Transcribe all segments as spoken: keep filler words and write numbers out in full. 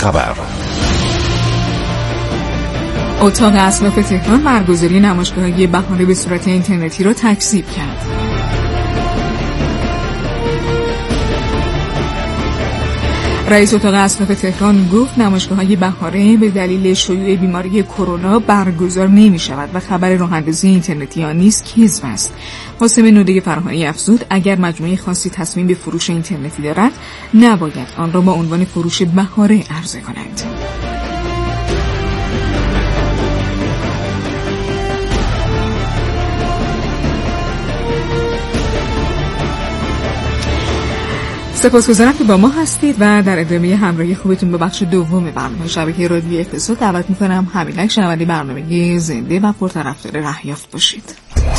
خبر. اتاق اصلاف تهران برگزاری نمایشگاه‌های بهانه به صورت اینترنتی را تکذیب کرد. رئیس اتاق اصلاف تهران گفت نمایشگاه‌های بهانه به دلیل شیوع بیماری کرونا برگزار نمی‌شود و خبر راه‌اندازی اینترنتی آن نیز کذب است. قاسم نودی فراهانی افزود اگر مجموعه خاصی تصمیم به فروش اینترنتی دارد نباید آن را با عنوان فروش بهانه عرضه کنند. سپاسگزارم که با ما هستید و در ادامه همراهی خوبتون به بخش دوم برنامه شبکه رادیویی اقتصاد دعوت میکنم همینک شنونده برنامه زنده و پرطرفدار رهیافت باشید.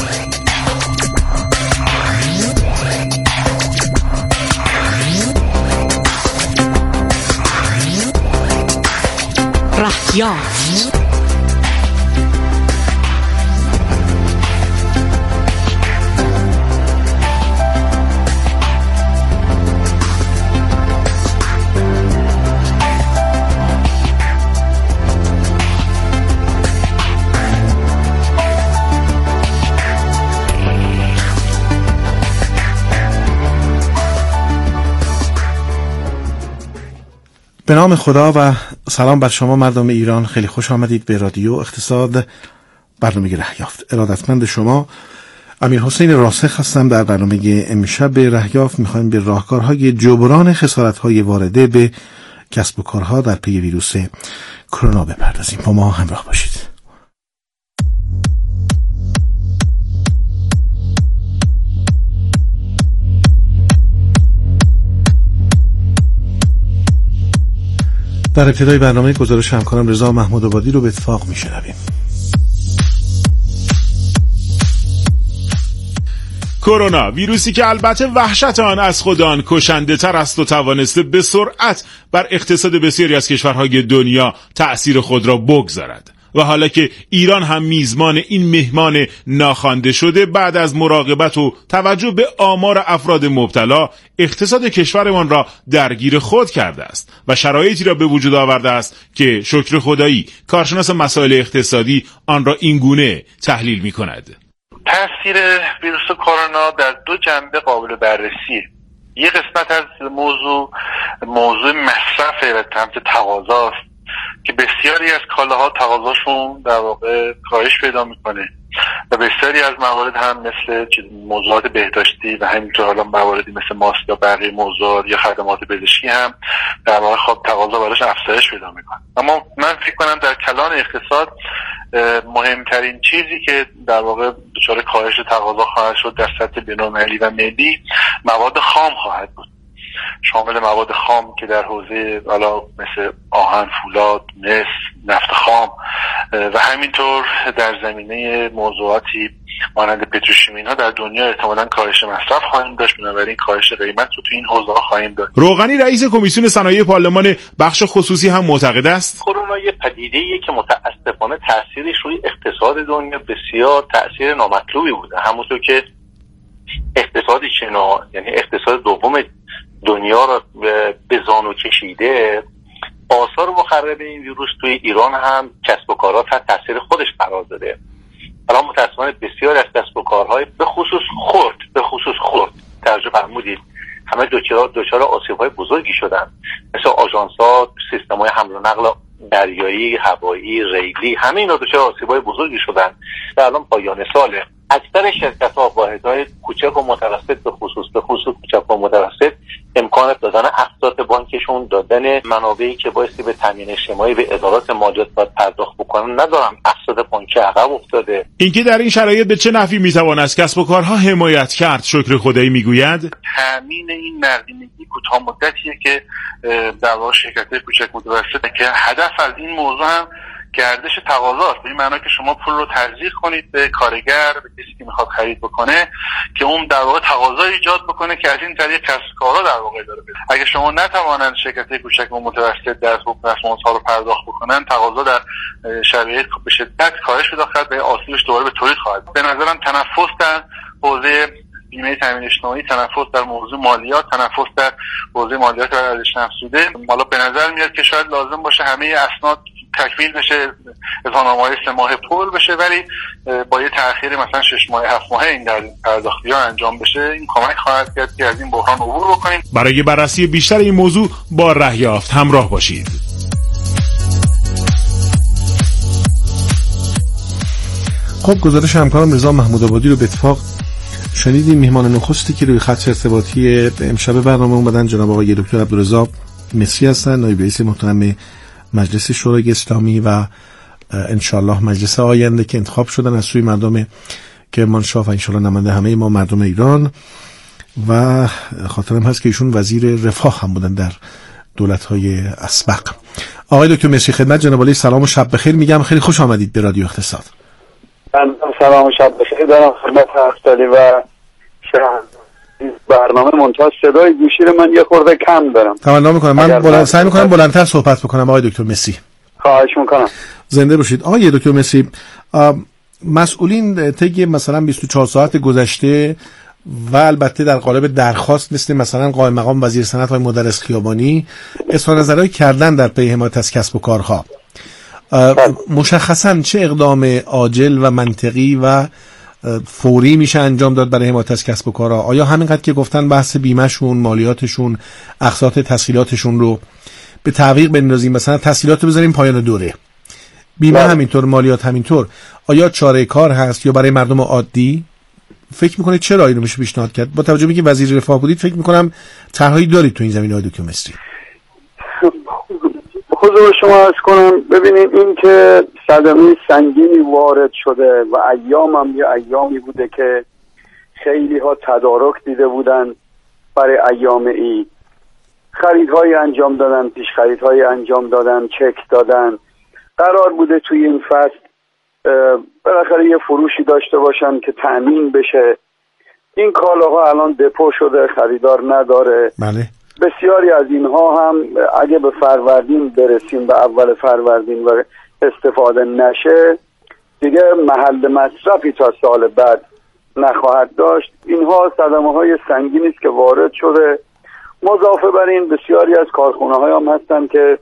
رهیافت به نام خدا و سلام بر شما مردم ایران. خیلی خوش آمدید به رادیو اقتصاد برنامه رهیافت. ارادتمند شما امیر حسین راسخ هستم. در برنامه امشب رهیافت میخوایم به راهکارهای جبران خسارت‌های وارده به کسب و کارها در پی ویروس کرونا بپردازیم. با ما همراه باشید. در ابتدای برنامه گزارش همکارم رضا محمود آبادی رو به اتفاق میشنویم. کرونا ویروسی که البته وحشت آن از خود آن کشنده تر است و توانسته به سرعت بر اقتصاد بسیاری از کشورهای دنیا تأثیر خود را بگذارد و حالا که ایران هم میزبان این مهمان ناخوانده شده، بعد از مراقبت و توجه به آمار افراد مبتلا اقتصاد کشورمان را درگیر خود کرده است و شرایطی را به وجود آورده است که شکر خدایی کارشناس مسائل اقتصادی آن را اینگونه تحلیل می کند. تاثیر ویروس کرونا در دو جنبه قابل بررسیه. یک قسمت از موضوع موضوع مصرف و سمت تقاضاست که بسیاری از کالاها تقاضاشون در واقع کاهش پیدا میکنه و بسیاری از موارد هم مثل موضوعات بهداشتی و همینطور حالا مواردی مثل ماسک یا بقیه موضوعات یا خدمات پزشکی هم در واقع خب تقاضا براش افزایش پیدا میکنه. اما من فکر کنم در کلان اقتصاد مهمترین چیزی که در واقع دچار کاهش تقاضا خواهد شد در سطح بین‌المللی و ملی مواد خام خواهد بود، شامل مواد خام که در حوزه حالا مثل آهن، فولاد، مس، نفت خام و همینطور در زمینه موضوعاتی مانند پتروشیمینا در دنیا احتمالاً کاهش مصرف خواهیم داشت، بنابراین کاهش قیمت رو تو این حوزه ها خواهیم داشت. روغنی رئیس کمیسیون صنایع پارلمان بخش خصوصی هم معتقد است کرونا یه پدیده‌ایه که متأسفانه تاثیرش روی اقتصاد دنیا بسیار تاثیر نامطلوبی بوده. همونطور که اقتصاد چینا یعنی اقتصاد دوم دنیا را به زانو کشیده، آثار مخرب این ویروس توی ایران هم کسب و کارها تحت تاثیر خودش قرار داده. الان متأسفانه بسیار از کسب و کارهای به خصوص خرد به خصوص خرد ترجمه فرمودید همه دچار دچار آسیب‌های بزرگی شدن، مثل آژانس‌ها، سیستم‌های حمل و نقل دریایی، هوایی، ریلی، همه اینا دچار آسیب‌های بزرگی شدن. و الان پایان ساله. اکثر شرکت‌ها واحدهای کوچک و متوسط به خصوص به خصوص کوچک و متوسط امکان دادن اقساط بانکشون، دادن منابعی که بایستی به تامین اجتماعی به ادارات مالیات باید پرداخت بکنن ندارن. اقساط بانکی عقب افتاده. اینکه در این شرایط به چه نحوی میتوان از کسب و کارها حمایت کرد؟ شکر خدایی میگوید تامین این نقدینگی کوتاه مدتیه که در واقع شرکت‌های کوچک متوسطه که هدف از این موضوع هم گردش تقاضاست. به این معنی که شما پول رو تزریق کنید به کارگر، به کسی که میخواد خرید بکنه، که اون در واقع تقاضا ایجاد بکنه که از این طریق کسب کارها در واقع داره بده. اگه شما نتوانند شرکت‌های کوچک و متوسط در حقوق رسوم‌ها رو پرداخت بکنن، تقاضا در شرایط به شدت کاهش پیدا خواهد و آسیبش دوباره به تولید خواهد. به نظرم تنفس در حوزه بیمه تامین اجتماعی، تنفس در موضوع مالیات، تنفس در حوزه مالیات و ارزش افزوده. حالا به نظر میاد که شاید لازم باشه همه اسناد تکمیل بشه، اظهارنامه‌های سه ماه پر بشه، ولی با یه تأخیر مثلا شش ماه هفت ماه این در پرداختی‌ها انجام بشه، این کمک خواهد کرد که از این بحران عبور بکنیم. برای بررسی بیشتر این موضوع با رهیافت همراه باشید. خب گزارش همکارم رضا محمود آبادی رو به اتفاق شنیدیم. میهمان نخستی که روی خط ارتباطی امشب برنامه اومدن جناب آقای دکتر عبدالرضا مصری هستن، نایب رئیس محترم مجلس شورای اسلامی و انشالله مجلس آینده که انتخاب شدن از سوی مردم کرمانشاه و انشالله نماینده همه ما مردم ایران. و خاطرم هست که ایشون وزیر رفاه هم بودن در دولت‌های اسبق. آقای دکتر مصری خدمت جناب عالی سلام و شب بخیر میگم. خیلی خوش آمدید به رادیو اقتصاد. سلام و شب بخیر دارم خدمت هفتالی و شهر برنامه منتها صدای گوشی رو من یه خورده کم دارم. تمنا میکنم من بلند سعی میکنم بلندتر صحبت بکنم. آقای دکتر مصری خواهش میکنم. زنده باشید. آقای دکتر مصری، مسئولین طی مثلا بیست و چهار ساعت گذشته و البته در قالب درخواست مثل مثلا قائم مقام وزیر صنعت های مدرس خیابانی اظهار نظرهای کردن در پی حمایت از کسب و کارها. مشخصا چه اقدام عاجل و منطقی و فوری میشه انجام داد برای حمایت از کسب و کارها؟ آیا همینقدر که گفتن بحث بیمهشون، مالیاتشون، اقساط تسهیلاتشون رو به تعویق بندازیم، مثلا تسهیلات رو بذاریم پایان دوره، بیمه همینطور، مالیات همینطور، آیا چاره کار هست یا برای مردم عادی؟ فکر میکنید چرا اینو میشه پیشنهاد کرد؟ با توجه به اینکه وزیر رفاه بودید فکر میکنم طرحی دارید تو این زمینه. های دکتر مصری حضور شما عرض کنم، ببینید این که صدمه سنگینی وارد شده و ایام هم یه ایامی بوده که خیلی ها تدارک دیده بودن برای ایام عید، خریدهای انجام دادن، پیش خریدهای انجام دادن، چک دادن، قرار بوده توی این فصل بالاخره یه فروشی داشته باشن که تأمین بشه. این کالاها الان دپو شده، خریدار نداره. بله. بسیاری از اینها هم اگه به فروردین برسیم، به اول فروردین و استفاده نشه، دیگه محل مصرفی تا سال بعد نخواهد داشت. اینها صدمه های سنگینی است که وارد شده. مضافه بر این بسیاری از کارخونه های هم هستن که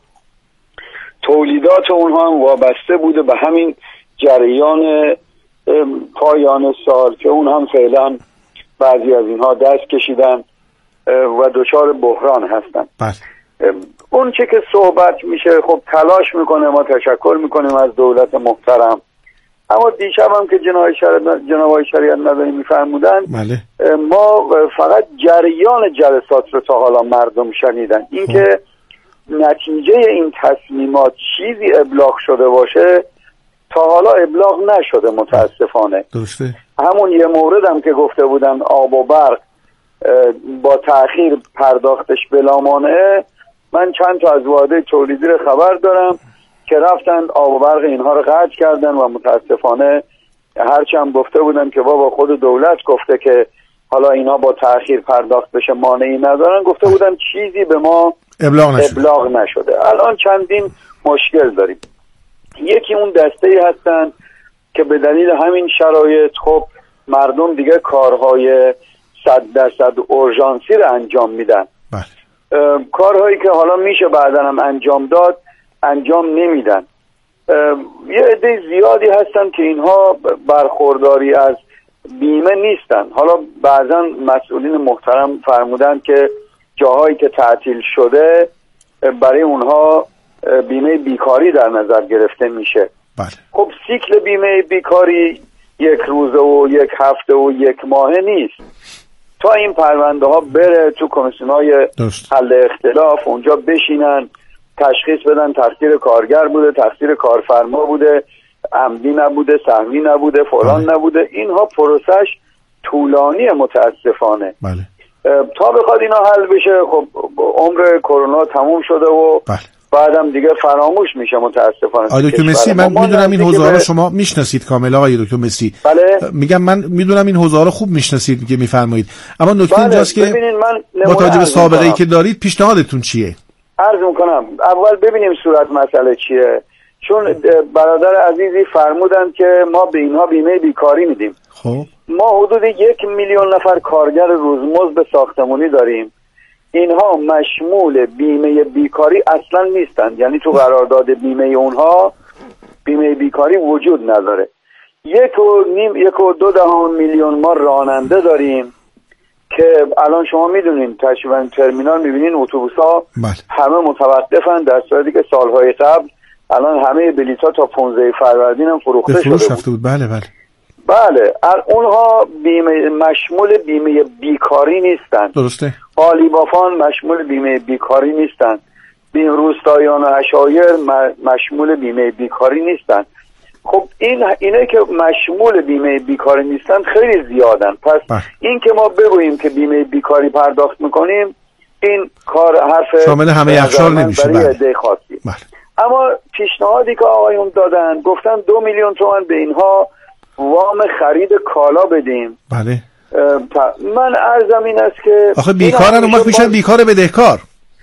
تولیدات اونها هم وابسته بوده به همین جریان پایان سال که اون هم فعلا بعضی از اینها دست کشیدن و دچار بحران هستن. بله. اون چه که صحبت میشه خب تلاش میکنه، ما تشکر میکنیم از دولت محترم، اما دیشب هم که جناب شریعت مدنی میفرمودن بله. ما فقط جریان جلسات رو تا حالا مردم شنیدن. این که نتیجه این تصمیمات چیزی ابلاغ شده باشه تا حالا ابلاغ نشده متاسفانه. درسته. همون یه مورد هم که گفته بودن آب و برق با تأخیر پرداختش بلا مانعه، من چند تا از واحدهای تولیدی رو خبر دارم که رفتن آب و برق اینها رو قطع کردن و متاسفانه هرچند گفته بودن که بابا خود دولت گفته که حالا اینا با تأخیر پرداخت بشه مانعی ندارن، گفته بودن چیزی به ما ابلاغ نشده. ابلاغ نشده. الان چندین مشکل داریم. یکی اون دسته‌ای هستن که به دلیل همین شرایط خب مردم دیگه کارهای صد درصد اورژانسی رو انجام میدن. بله. کارهایی که حالا میشه بعداً هم انجام داد انجام نمیدن. یه عده زیادی هستن که اینها برخورداری از بیمه نیستن. حالا بعضا مسئولین محترم فرمودن که جاهایی که تعطیل شده برای اونها بیمه بیکاری در نظر گرفته میشه. بله. خب سیکل بیمه بیکاری یک روزه و یک هفته و یک ماهه نیست. تا این پرونده ها بره تو کمیسیون های حل اختلاف، اونجا بشینن تشخیص بدن تقصیر کارگر بوده، تقصیر کارفرما بوده، عمدی نبوده، سهمی نبوده، فلان بله. نبوده. اینها پروسش طولانی متاسفانه. بله. تا بخواد اینا حل بشه خب عمر کرونا تموم شده و بله. بعدم دیگه فراموش میشه متاسفانه. آقای دکتر مصری من میدونم این حوزه ها رو شما میشناسید کاملا آقای دکتر مصری. بله. میگم من میدونم این حوزه ها رو خوب میشناسید که میفرمایید، اما نکته بله. اینجاست که با توجه به سابقه ای که دارید پیشنهادتون چیه؟ عرض میکنم اول ببینیم صورت مسئله چیه، چون برادر عزیزی فرمودن که ما به اینها بیمه بیکاری میدیم. خب ما حدود یک میلیون نفر کارگر روزمزد ساختمانی داریم. اینها مشمول بیمه بیکاری اصلا نیستند، یعنی تو قرارداد بیمه اونها بیمه بیکاری وجود نداره. یک و نیم یک و دو دهم میلیون ما راننده داریم که الان شما میدونین تشریفاً ترمینال میبینین اتوبوس‌ها همه متوقفن، در صورتی که سالهای قبل الان همه بلیط‌ها تا پانزده فروردین هم فروخته شده بود. بود. بله بله بله اونها بیمه مشمول بیمه بیکاری نیستن. درسته. قالیبافان مشمول بیمه بیکاری نیستن. بیم روستاییان و عشایر مشمول بیمه بیکاری نیستن. خب این اینه که مشمول بیمه بیکاری نیستن خیلی زیادن. پس بله. این که ما بگوییم که بیمه بیکاری پرداخت میکنیم این کار حرف شامل همه یخچال نمیشه. برای عده خاصی. بله. اما پیشنهادی که آقایون دادن گفتن دو میلیون تومان به اینها وام خرید کالا بدیم. بله. من عرضم این است که آخه بیکارن اون وقت میشن بیکار بدهکار.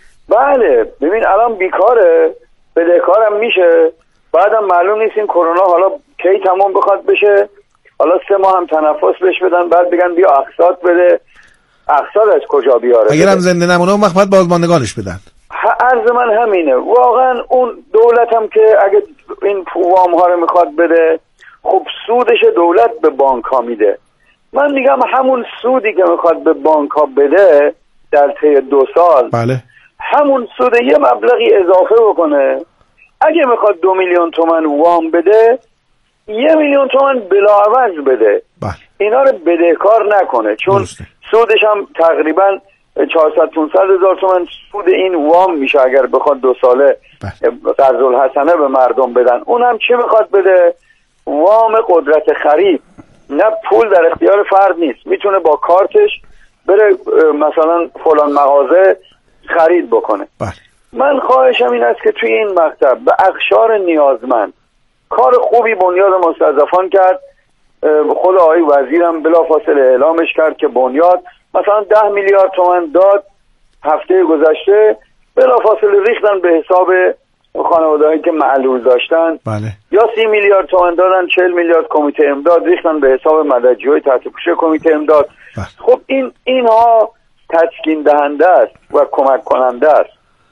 بله ببین الان بیکاره بدهکارم میشه، بعدم معلوم نیست این کرونا حالا کی تمام بخواد بشه، حالا سه ماه هم تنفس بهش بدن بعد بگن بیا اقساط بده. اقساط از کجا بیاره؟ اگرم زنده نمونه اون وقت باید بازماندگانش بدن. عرض من همینه واقعا. اون دولت هم که اگه این وام ها رو میخواد بده خب سودش دولت به بانک ها میده. من میگم همون سودی که میخواد به بانک ها بده در طی دو سال بله. همون سود یه مبلغی اضافه بکنه. اگه میخواد دو میلیون تومن وام بده یه میلیون تومن بلاعوض بده. بله. اینا رو بدهکار نکنه، چون درسته. سودش هم تقریبا چهارصد پانصد هزار تومن سود این وام میشه اگر بخواد دو ساله قرض الحسنه به مردم بدن. اونم چی میخواد بده؟ وام قدرت خرید. نه پول در اختیار فرد نیست، میتونه با کارتش بره مثلا فلان مغازه خرید بکنه. بله. من خواهشم این است که توی این مکتب به اقشار نیازمند کار خوبی بنیاد مستضعفان کرد. خود آقای وزیرم بلافاصله اعلامش کرد که بنیاد مثلا ده میلیارد تومان داد هفته گذشته، بلافاصله ریختن به حساب خانواده‌هایی که معلول داشتن. بله. یا سی میلیارد تومان دادن، چهل میلیارد کمیته امداد ریختن به حساب مددجوی تحت پوشش کمیته امداد. بله. خب این اینها تسکین دهنده است و کمک کننده است.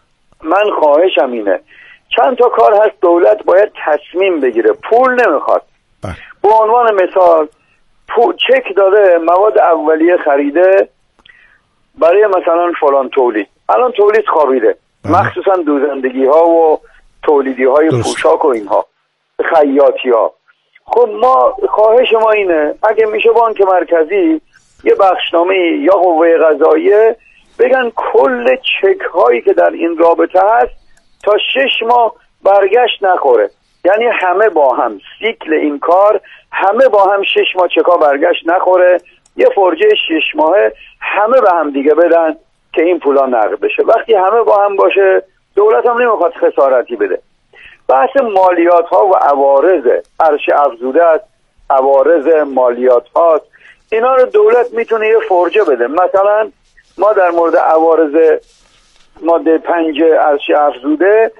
من خواهشم اینه چند تا کار هست دولت باید تصمیم بگیره، پول نمیخواد. بله. به عنوان مثال پول چک داده مواد اولیه خریده برای مثلا فلان تولید، الان تولید خوابیده. بله. مخصوصا دوزندگی ها و تولیدی های پوشاک و اینها خیاطی ها. خب ما خواهش ما اینه اگه میشه بانک مرکزی یه بخشنامه یا قوه قضاییه بگن کل چک هایی که در این رابطه هست تا شش ماه برگشت نخوره، یعنی همه با هم سیکل این کار همه با هم شش ماه چکا برگشت نخوره، یه فرجه شش ماهه همه به هم دیگه بدن که این پولا نقد بشه. وقتی همه با هم باشه دولت هم نمیخواد خسارتی بده. بحث مالیات ها و عوارض عرش افزوده است، عوارض مالیات هاست، اینا رو دولت میتونه یه فرجه بده. مثلا ما در مورد عوارض ماده پنج عرش افزوده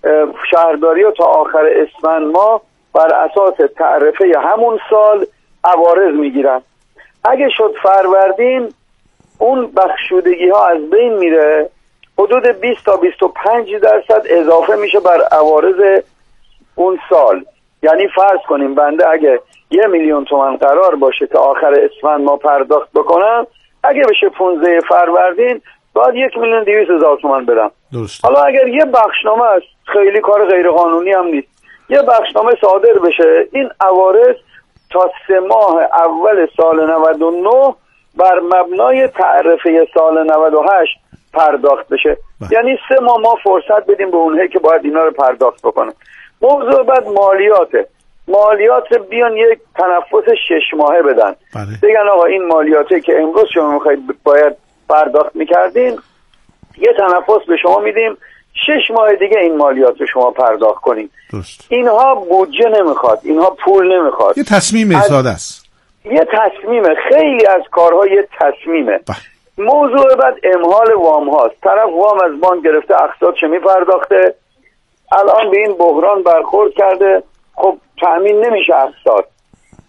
شهرداری و تا آخر اسفند ما بر اساس تعرفه همون سال عوارض میگیرن. اگه شد فروردین اون بخشودگی ها از بین میره، حدود بیست تا بیست و پنج درصد اضافه میشه بر عوارض اون سال. یعنی فرض کنیم بنده اگه یه میلیون تومان قرار باشه که آخر اسفند ما پرداخت بکنم، اگه بشه پانزده فروردین باید یک میلیون دویست هزار تومان بدم. درست. حالا اگر یه بخشنامه است، خیلی کار غیر قانونی هم نیست، یه بخشنامه صادر بشه این عوارض تا سه ماه اول سال نود و نه بر مبنای تعرفه سال نود و هشت پرداخت بشه. بله. یعنی سه ماه ما فرصت بدیم به اونهایی که باید اینا رو پرداخت بکنه. موضوع بعد مالیاته. مالیات بیان یک تنفس شش ماهه بدن. بله. بگن آقا این مالیاته که امروز شما میخواید باید پرداخت میکردین یه تنفس به شما میدیم، شش ماه دیگه این مالیات رو شما پرداخت کنین. درست. اینها بودجه نمیخواد، اینها پول نمیخواد، یه تصمیم ساده است. یه تصمیمه، خیلی از کارها یه تصمیمه. بله. موضوع بعد امهال وام هاست. طرف وام از بانک گرفته اقساط چه میپرداخته، الان به این بحران برخورد کرده، خب تأمین نمیشه اقساط.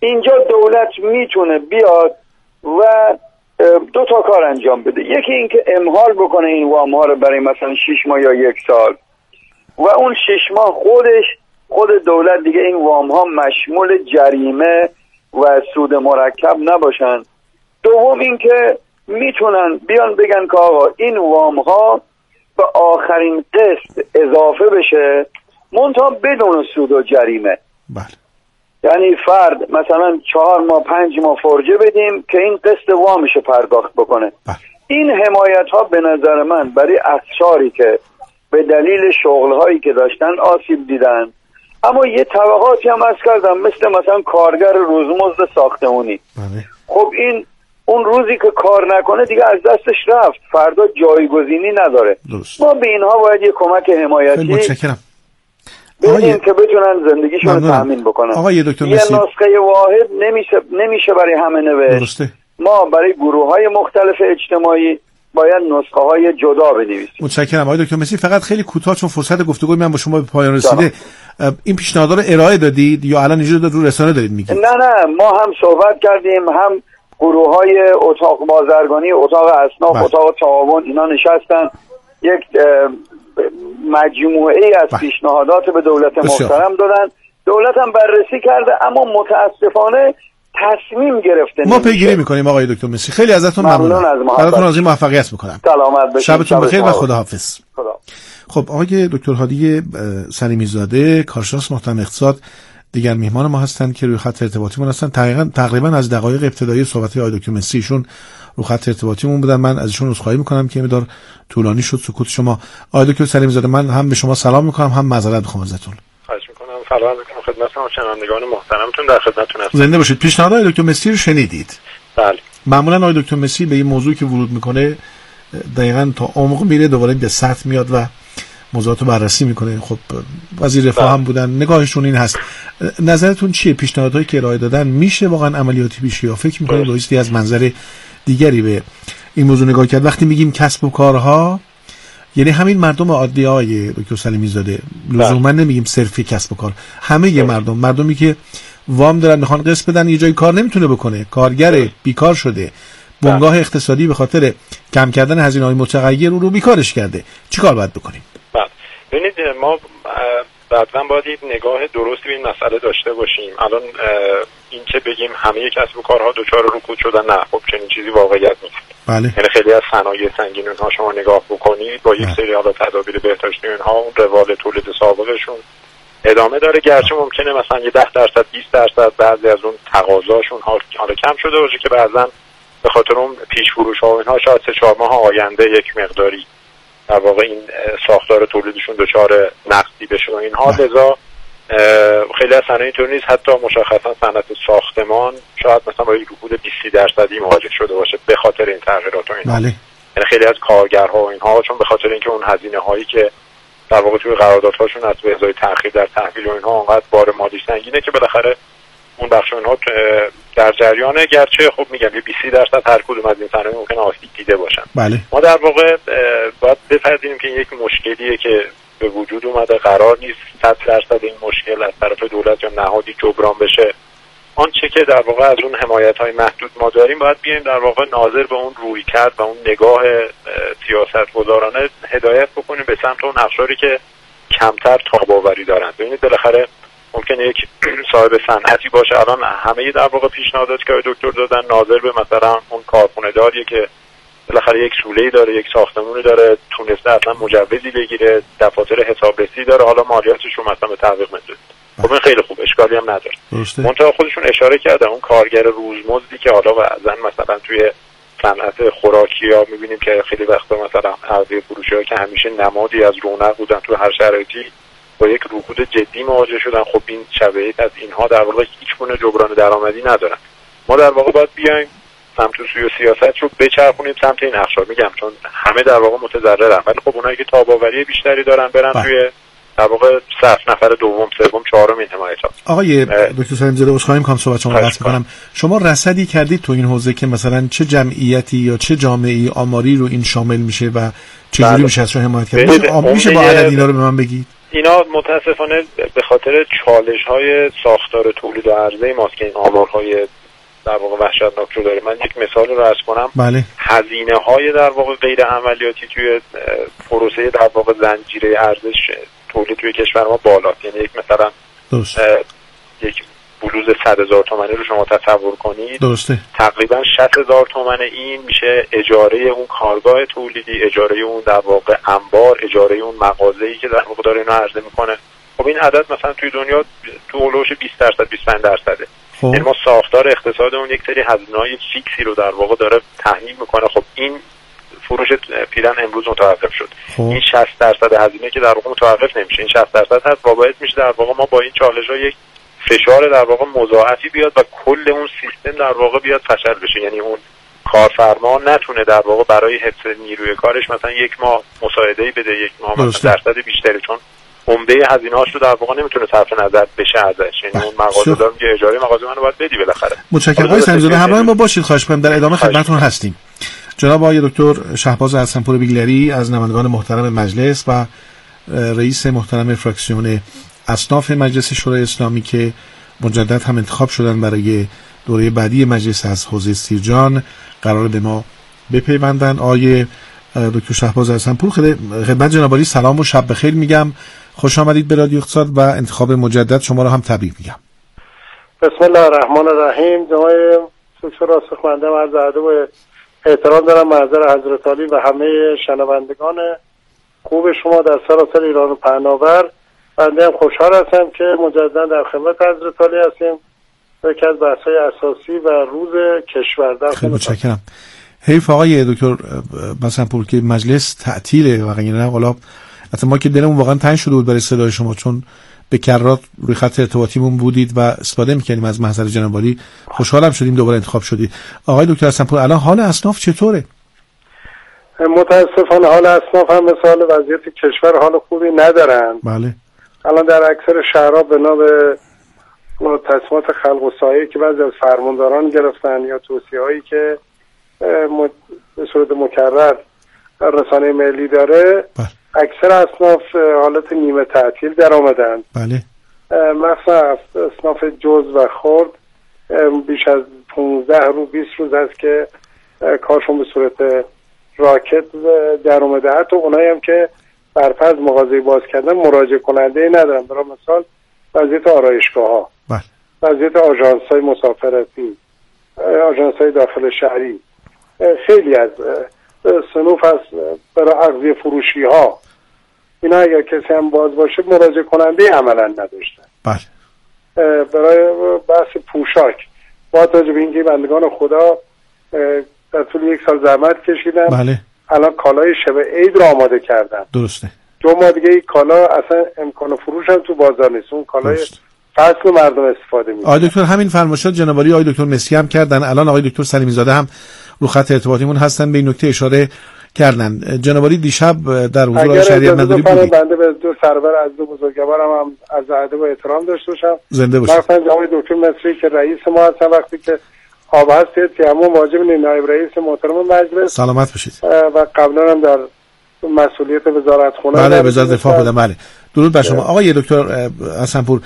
اینجا دولت میتونه بیاد و دو تا کار انجام بده. یکی اینکه امهال بکنه این وام ها رو برای مثلا شش ماه یا یک سال و اون شش ماه خودش خود دولت دیگه این وام ها مشمول جریمه و سود مرکب نباشن. دوم اینکه میتونن بیان بگن که آقا این وام ها به آخرین قسط اضافه بشه منتها بدون سود و جریمه. بله. یعنی فرد مثلا چهار ماه پنج ماه فرجه بدیم که این قسط وامش پرداخت بکنه. بله. این حمایت ها به نظر من برای افشاری که به دلیل شغل هایی که داشتن آسیب دیدن، اما یه طبقاتی هم از کردم مثل مثلا کارگر روزمزد ساختمانی. بله. خب این اون روزی که کار نکنه دیگه از دستش رفت، فردا جایگزینی نداره. درست. ما به اینها باید یه کمک حمایتی خیلی متشکرم بدیم که بتونن زندگیشون رو تأمین بکنن. آقای دکتر یه نصیر، نسخه واحد نمیشه نمیشه برای همه نوشت. درسته. ما برای گروه های مختلف اجتماعی باید نسخه های جدا بنویسیم. متشکرم آقای دکتر مسی. فقط خیلی کوتاه چون فرصت گفتگوی من با شما به پایان رسیده، این پیشنهادها رو ارائه دادید یا الان اینجوری رو رسانه دارید میگید؟ نه نه، ما هم صحبت کردیم، هم گروه های اتاق بازرگانی، اتاق اصناف، اتاق تعاون اینا نشستن یک مجموعه ای از پیشنهادات به دولت محترم دادن. دولت هم بررسی کرده اما متاسفانه تصمیم گرفته ما پیگیری میکنیم آقای دکتر مسی. خیلی ازتون ممنونم. براتون آرزوی موفقیت میکنم. سلامت باشید. شبتون بخیر و خداحافظ. خدا. خب آقای دکتر هادی سلیمی زاده، کارشناس محترم اقتصاد، دیگر میهمان ما هستند که روی خط ارتباطیمون هستن. تقریبا تقریبا از دقایق ابتدایی صحبت آقای دکتر مسی ایشون رو خط ارتباطیمون بودن. من از ایشون عذرخواهی میکنم که مقدار طولانی شد سکوت شما. آقای دکتر سلیمی زاده، من هم به شما سلام میکنم هم معذرت میخوام ازتون. خواهش میکنم. سلام میکنم خدمت شما شنوندگان محترمتون، در خدمتتون هستم. زنده باشید. پیشنهاد آقای دکتر مسی رو شنیدید؟ بله. معمولا آقای دکتر مسی به این موضوعی که ورود میکنه دقیقاً تا عمق میره، دوباره به سطح میاد و موضوعات رو بررسی میکنه. خب وزیر رفاه هم بودن، نگاهشون این هست. نظرتون چیه؟ پیشنهادهایی که ارائه دادن میشه واقعا عملیاتی بشه یا فکر میکنید بایستی از منظر دیگری به این موضوع نگاه کرد؟ وقتی میگیم کسب و کارها یعنی همین مردم عادی های دکتر سلیمی زاده، لزوما نمیگیم صرفی کسب و کار، همه ی مردم، مردمی که وام دارن میخوان قسط بدن، یه جای کار نمیتونه بکنه، کارگر بیکار شده، بنگاه اقتصادی به خاطر کم کردن هزینه‌های متغیر رو رو بیکارش کرده، چیکار باید بکنیم؟ بله ببینید ما بعداً باید نگاه درستی به این مسئله داشته باشیم. الان این که بگیم همه کسب و کارها دچار رکود شدن، نه، خب چنین چیزی واقعیت نیست. بله. یعنی خیلی از صنایع سنگین اونها شما نگاه بکنید با یک سری حالا تدابیر بهداشتی اونها اون روال تولید سابقشون ادامه داره، گرچه ممکنه مثلا یه ده درصد بیست درصد بعضی از اون تقاضاشون حالا کم شده باشه که بعضا به خاطر اون پیش فروش ها و اینها شاید سه چهار ماه آینده یک مقداری در واقع این ساختار تولیدشون دچار نقصی بشه و اینها. لذا خیلی از صنایع اینطور نیست، حتی مشخصا صنعت ساختمان شاید مثلا با یک رکود بیست درصدی مواجه شده باشه به خاطر این تغییرات و اینها. بله. یعنی خیلی از کارگرها و اینها چون به خاطر اینکه اون هزینه هایی که در واقع توی قراردادهاشون از به ازای تأخیر در تحویل و اینها انقدر بار مالی سنگینه که بالاخره اون بخش اونها در جریانه، گرچه خب میگم یه بیست درصد هر کدوم از این صنایع ممکنه آسیب دیده باشن. بله. ما در واقع باید بپذیریم که این یک مشکلیه که به وجود اومده، قرار نیست صد درصد این مشکل از طرف دولت یا نهادی جبران بشه. آنچه که در واقع از اون حمایت‌های محدود ما داریم باید بیایم در واقع ناظر به اون رویکرد و اون نگاه سیاست‌گذارانه هدایت بکنیم به سمت اون اقشاری که کمتر تاب‌آوری دارن. ببینید بالاخره ممکنه یک صاحب صنعتی باشه، الان همه در واقع پیشنهاداتی که دکتر دادن ناظر به مثلا اون کارخونه داریه که بالاخره یک سوله‌ای داره، یک ساختمونی داره، تونسته اصلا مجوزی بگیره، دفاتر حسابرسی داره، حالا مالیاتش رو مثلا به تعویق میده. خب این خیلی خوب، اشکالی هم نداره. منتها خودشون اشاره کردن اون کارگر روزمزدی که حالا بعضن مثلا توی صنعت خوراکی ها میبینیم که خیلی وقتا مثلا عرضه فروشی ها که همیشه نمادی از رونق بودن تو هر شرایطی با یک رکود جدی مواجه شدن. خب این شبیهت از اینها در واقع هیچ گونه جبران درآمدی ندارن. ما در واقع باید بیایم سمت سوی سیاست رو بچرخونیم سمت این اقشار، میگم چون همه در واقع متضررن، ولی خب اونایی که تاب‌آوری بیشتری دارن برن با. توی در واقع صف نفر دوم سوم چهارم این حمایت‌ها. آقای دکتر سلیمی زاده عذرخواهی می‌کنم صحبت شما رو قطع می‌کنم. شما رصدی کردید تو این حوزه که مثلا چه جمعیتی یا چه جامعه‌ای آماری رو این شامل میشه و چه جوری میشه ازش حمایت کرد؟ میشه با عدد اینا رو به من بگید؟ اینا متاسفانه به خاطر چالش های ساختار تولید و عرضه ماست که این آمارهای در واقع وحشتناک رو داره. من یک مثال رو عرض کنم. بله. هزینه های در واقع غیر عملیاتی توی پروسه در واقع زنجیره ارزش تولید توی کشور ما بالاست. یعنی یک مثلا یک بلوز صد هزار تومانی رو شما تصور کنید، درسته، تقریبا شصت هزار تومن این میشه اجاره اون کارگاه تولیدی، اجاره اون در واقع انبار، اجاره اون مغازه‌ای که در واقع داره اینو عرضه میکنه. خب این عدد مثلا توی دنیا تو اولوش بیست درصد بیست و پنج درصده. خب. یعنی ما ساختار اقتصاد اون یک سری هزینه‌های فیکسی رو در واقع داره تحمیل میکنه. خب این فروش پیرن امروز متوقف شد. خب. این شصت درصد هزینه که در واقع متوقف نمیشه، این شصت درصد هست و باید میشه در واقع ما با این چالش‌ها یک فشار در واقع مضاعفی بیاد و کل اون سیستم در واقع بیاد فشل بشه. یعنی اون کارفرما نتونه در واقع برای حفظ نیروی کارش مثلا یک ماه مساعده‌ای بده، یک ماه مثلا درصد بیشتری، چون عمده هزینه‌هاش رو در واقع نمیتونه صرف نظر بشه ازش. یعنی اون مغازه‌دار میگه اجاره مغازه منو باید بدی بالاخره. متشکرم آقای سلیمی‌زاده، همراه ما باشید. خواهش می‌کنم در ادامه خدمتتون هستیم. جناب آقای دکتر شهباز حسن‌پور بیگلری از نمایندگان محترم مجلس و رئیس محترم فراکسیون اصناف مجلس شورای اسلامی که مجدد هم انتخاب شدن برای دوره بعدی مجلس از حوزه سیرجان قرار به ما بپیوندن. آقای دکتر شهباز حسن‌پور، خدمت جناب عالی سلام و شب بخیر میگم. خوش آمدید به رادیو اقتصاد و انتخاب مجدد شما را هم تبریک میگم. بسم الله الرحمن الرحیم. جناب دکتر راسخ‌مندم عرض ادب و احترام دارم محضر حضرت عالی و همه شنوندگان خوب شما در سراسر ایران و پهناور. بنده هم خوشحال هستم که مجددا در خدمت حضرت عالی هستیم. یکی از بحث‌های اساسی و روز کشور در خیلی متشکرم. حیف آقای دکتر حسن‌پور که مجلس تعطیله و غیره. حالا حتی ما که دلمون واقعا تنگ شده بود برای صدای شما، چون به کرات روی خط ارتباطیمون بودید و استفاده می‌کردیم از محضر جناب عالی. خوشحالم شدیم دوباره انتخاب شدید. آقای دکتر حسن‌پور، الان حال اصناف چطوره؟ متاسفانه حال اصناف هم مثال وضعیت کشور حال خوبی ندارن. بله. الان در اکثر شهرها بنا به تصمیمات خلق و سایه که بعضی از فرمانداران گرفتن یا توصیه‌هایی که به صورت مکرر رسانه ملی داره، بله. اکثر اصناف حالت نیمه تعطیل در آمدن. بله. مثلا اصناف جز و خرد بیش از پانزده روز بیست روز است که کارشون به صورت راکت در آمده. حتی اونایی هم که برپس مغازه باز کردن مراجعه کننده ندارن. برای مثال وضعیت آرایشگاه ها، بله. وضعیت آژانس های مسافرتی، آژانس های داخل شهری، خیلی از صنوف از برای اغذیه فروشی ها، اینا اگر کسی هم باز باشه مراجعه کننده عملا نداشتن. بله. برای بحث پوشاک با توجه به اینکه بندگان خدا در طول یک سال زحمت کشیدن، بله. الان کالای شب عید رو آماده کردن. درسته. دو ماه دیگه این کالا اصلا امکان فروش هم تو بازار نیست. اون کالای فصل مردم استفاده می‌کنن. آقای دکتر همین فرمایشات جناب عالی آقای دکتر مصری هم کردن. الان آقای دکتر سلیمی‌زاده هم رو خط ارتباطیمون هستن، به این نکته اشاره کردن. جناب عالی دیشب در حضور آقای شریعت مداری بودید. بنده به دو سرور از دو بزرگوارم هم از ادب و احترام داشته باشم. زنده باشید. مثلا آقای دکتر مصری که رئیس ما هستن، وقتی که آب هست تیمم واجب نایب رئیس محترم مجلس. سلامت باشید. و قبلا هم در مسئولیت وزارت خونه بله وزارت دفاع بودم. بله. درود بر شما. آقای دکتر حسن‌پور،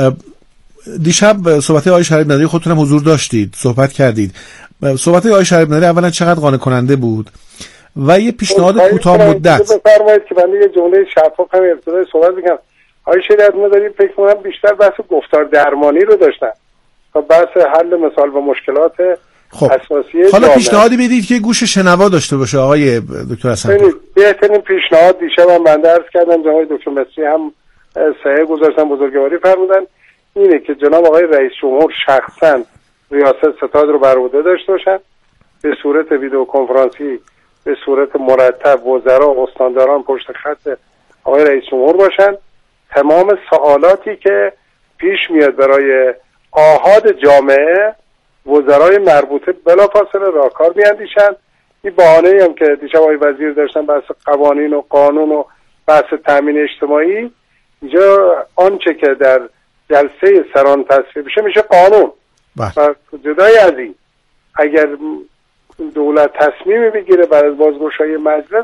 دیشب صحبت آقای شریعت مداری خودتون هم حضور داشتید، صحبت کردید. صحبت آقای شریعت مداری اولا چقدر قانع کننده بود و یه پیشنهاد کوتاه مدت. بفرمایید که من یه جمله شفاف هم ابتدای صحبت می‌کنم. آقای شریعت مداری فکر کنم بیشتر بحث گفتار درمانی رو داشتن تا بحث حل مثال و مشکلات خب. اساسی. حالا پیشنهادی بدید که گوش شنوا داشته باشه آقای دکتر حسن‌پور. بهترین پیشنهاد دیشب هم بنده عرض کردم، جناب دکتر مصری هم صحیح گذاشتن، بزرگواری فرمودن، اینه که جناب آقای رئیس جمهور شخصا ریاست ستاد رو بر عهده داشته باشن، به صورت ویدیو کنفرانسی به صورت مرتب وزرا و استانداران پشت خط آقای رئیس جمهور باشن. تمام سوالاتی که پیش میاد برای آحاد جامعه وزرای مربوطه بلافاصله راهکار بیاندیشن. این بهانه‌ای هم که دیشب آقای وزیر داشتن بحث قوانین و قانون و بحث تامین اجتماعی، اینجا آنچه که در جلسه سران تصویب بشه میشه قانون. بله. و جدای از این اگر دولت تصمیمی بگیره بعد از بازگشایی مجلس،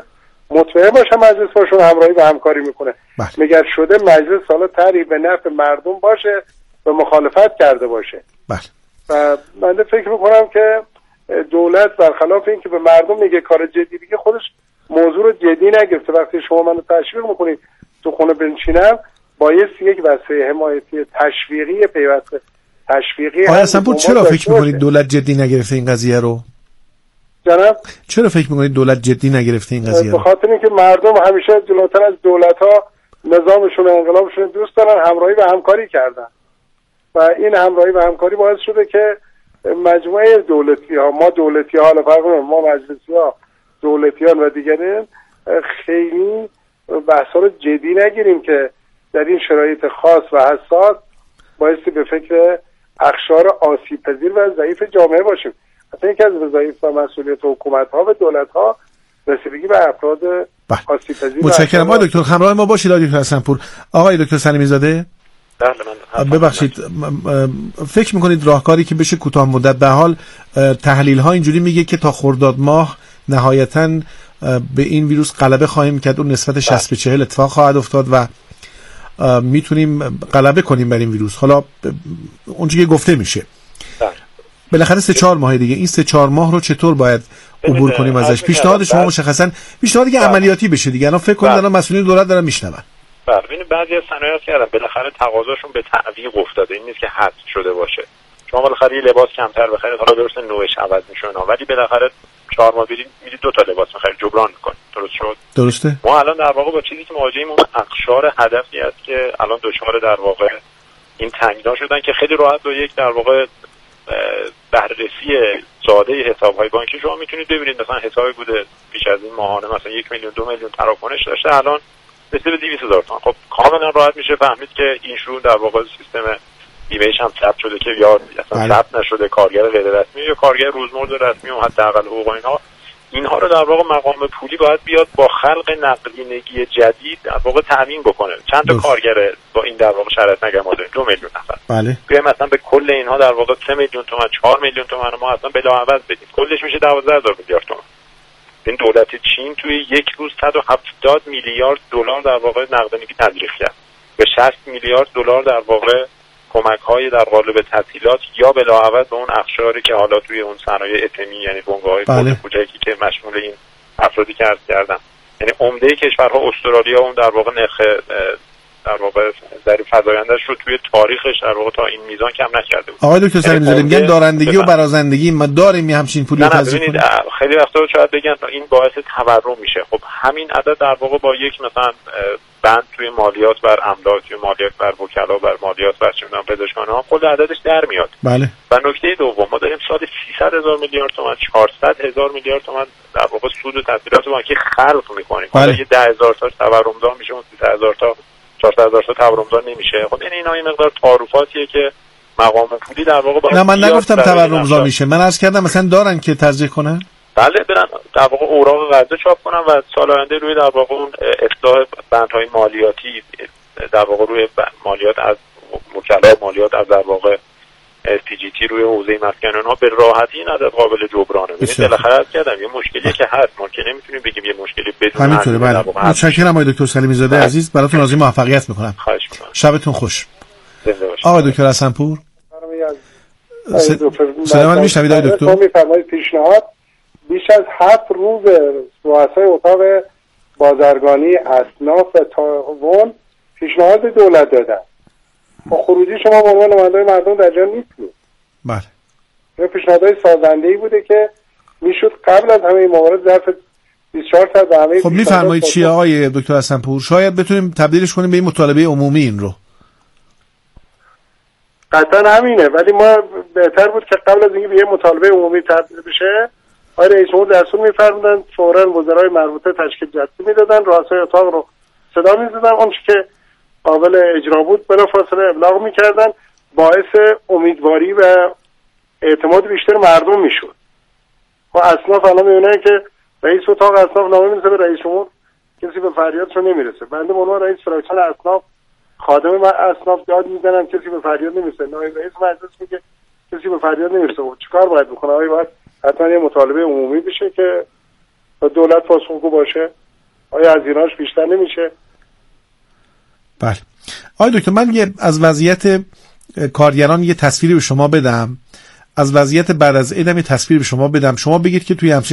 مطمئن باشم مجلس باشون همراهی و همکاری میکنه. بله. مگر شده مجلس حالا طرحی به نفع مردم باشه و مخالفت کرده باشه؟ بله. و من فکر میکنم که دولت برخلاف این که به مردم میگه کار جدی دیگه خودش موضوع رو جدی نگرفته. وقتی شما منو تشویق میکنید تو خونه بنشینم، بایستی یک وسیله حمایتی تشویقی پیوسته تشویقی. آقای حسن‌پور چرا فکر میکنید دولت جدی نگرفته این قضیه رو؟ جناب چرا فکر میکنید دولت جدی نگرفته این قضیه رو؟ به خاطر اینکه مردم همیشه جلوتر از دولت‌ها نظامشون انقلابشون دوست دارن، همراهی و همکاری کردن و این همراهی و همکاری باعث شده که مجموعه دولتی ها، ما دولتی ها، حالا فرق نمی‌کنه، ما مجلسی ها، دولتیان و دیگرین، خیلی بحثا رو جدی نگیریم که در این شرایط خاص و حساس بایستی به فکر اقشار آسیب پذیر و ضعیف جامعه باشیم. اصلا یکی از وظایف و مسئولیت حکومت ها و دولت ها رسیدگی به افراد آسیب پذیر. متشکرم. آقای دکتر همراه ما باشید. آقای دکتر حسن‌پور. آقای دکتر سلیمی زاده، ببخشید، فکر میکنید راهکاری که بشه کوتاه مدت، به حال تحلیل ها اینجوری میگه که تا خرداد ماه نهایتاً به این ویروس غلبه خواهیم کرد، اون نسبت شصت به چهل اتفاق خواهد افتاد و میتونیم غلبه کنیم بر این ویروس. حالا اونجوری که گفته میشه بالاخره سه چهار ماه دیگه، این سه چهار ماه رو چطور باید عبور کنیم ازش؟ پیشنهاد شما مشخصا پیشنهادی که عملیاتی بشه دیگه. الان فکر کنید الان مسئولین دولت دارن میشنون. بله، ببینید بعضی از صنایع کردن بالاخره تقاضاشون به تعویق افتاده، این نیست که حذف شده باشه. شما بالاخره یه لباس کمتر بخرید، حالا درست نوعش عوض میشه نه، ولی بالاخره چهار ماه برید میرید دو تا لباس میخرید، جبران میکنید. درست شد؟ درسته. ما الان در واقع با چیزی که مواجهیم اون اقشار هدفی است که الان دچار در واقع این تنگنا شدن که خیلی راحت با یک در واقع بررسی ساده حساب‌های بانکی شما میتونید ببینید مثلا حسابی بوده پیش از این ماهانه مثلا یک میلیون دو میلیون تراکنش داشته، الان رسیده به دویست هزار تومان. خب کاملا راحت میشه فهمید که اینشون در واقع سیستم بیمه‌اش هم ثبت شده که یا اصلا ثبت نشده، کارگر غیر رسمی یا کارگر روزمرد رسمی و حداقل حقوق اینها اینها رو در واقع مقام پولی باید بیاد با خلق نقدینگی جدید در واقع تامین بکنه. چند تا کارگر با این در واقع شرط نگم ما داریم دو میلیون نفر. بله. بیایم مثلا به کل اینها در واقع سه میلیون تومان چهار میلیون تومان ما اصلا بلاعوض بدیم. کلش میشه دوازده هزار میلیارد تومان. این دولت چین توی یک روز صد و هفتاد میلیارد دلار در واقع نقدینگی تزریق کرد. به شصت میلیارد دلار در واقع کمک‌های در قالب تسهیلات یا بلاعوض به اون اقشاری که حالا توی اون صنایع اتمی یعنی بنگاه‌های بله. کوچکی که مشمول این افرادی که عرض کردم، یعنی عمده کشورها استرالیا اون در واقع نرخ در واقع ظریف فزاینده‌اش رو توی تاریخش در واقع تا این میزان کم نکرده بود. آقای دکتر سلیمی زاده میگن دارندگی و برازندگی ما داریم همچین پولی تزریق کنیم. خیلی وقتا شاید بگن این باعث تورم میشه. خب همین عدد در واقع با یک مثلا بند توی مالیات بر املاک، توی مالیات بر وکلا، بر مالیات بر چه می‌دونم پزشکان کل عددش در میاد. بله. و نکته دوم ما داریم سال سیصد هزار میلیارد تومان چهارصد هزار میلیارد تومان در واقع سود و تسهیلات بانکی خلق می‌کنیم. حالا بله. یه ده هزار تا تورمدار میشه، اون سیصد هزار تا چهارصد هزار تا تورمدار نمیشه. خب این اینا این مقدار تعارفاتیه که مقام پولی در واقع با نه من نگفتم تورمدار میشه، من عرض کردم مثلا دارن که تزریق کنن. بله برن در واقع اوراق قرضه چاپ کنن و سال آینده روی در واقع اون اصلاح بندهای مالیاتی در واقع روی مالیات از وکلا، مالیات از در واقع پی جی تی روی حوزه مسکن اونها به راحتی این عدد قابل جبرانه. یعنی بالاخره عرض کردم یه مشکلی که هست، ما که نمیتونیم بگیم یه مشکلی بدون همینطوره. بله متشکرم آقای دکتر سلیمی زاده عزیز، براتون آرزوی موفقیت میکنم. خواهش میکنم. شبتون خوش. آقای دکتر حسن‌پور صدا من میشنوید آقای دکتر؟ میفرمایید پیشنهاد بیش از هفت روز رؤسای اتاق بازرگانی اصناف و تعاون پیشنهاد دولت دادن. با خروجی شما به عنوان نماینده‌های مردم در جا نیستید. بله. این پیشنهادهای سازنده‌ای بوده که میشد قبل از همه موارد ظرف بیست و چهار ساعت به همه. خب میفرمایید چیه آقای دکتر حسن‌پور؟ شاید بتونیم تبدیلش کنیم به این مطالبه عمومی این رو. قطعا همینه، ولی ما بهتر بود که قبل از اینکه به یه مطالبه عمومی تبدیل بشه آقای رئیس جمهور دستور می‌فرمودن فوراً وزرای مربوطه تشکیل جدی میدادن، رؤسای اتاق رو صدا می‌زدن، اون چیزی که قابل اجرا بود بلافاصله ابلاغ می‌کردن، باعث امیدواری و اعتماد بیشتر مردم میشد. و اصناف الان می‌بینن که رئیس اتاق اصناف نامه می‌نویسه به رئیس جمهور، کسی به فریادش نمیرسه. بنده به عنوان رئیس فراکشن اصناف خادم من اصناف داد میزنم کسی به فریاد نمیرسه. نایب رئیس مجلس میگه کسی به فریاد نمیرسه. و چیکار باید بکنه؟ آقای باید حتما یه مطالبه عمومی بشه که دولت پاسخگو باشه. آیا از ایناش بیشتر نمیشه؟ بله. آقای دکتر، من یه از وضعیت کارگران یه تصویری به شما بدم، از وضعیت بعد از عیدم یه تصویر به شما بدم، شما بگید که توی همچین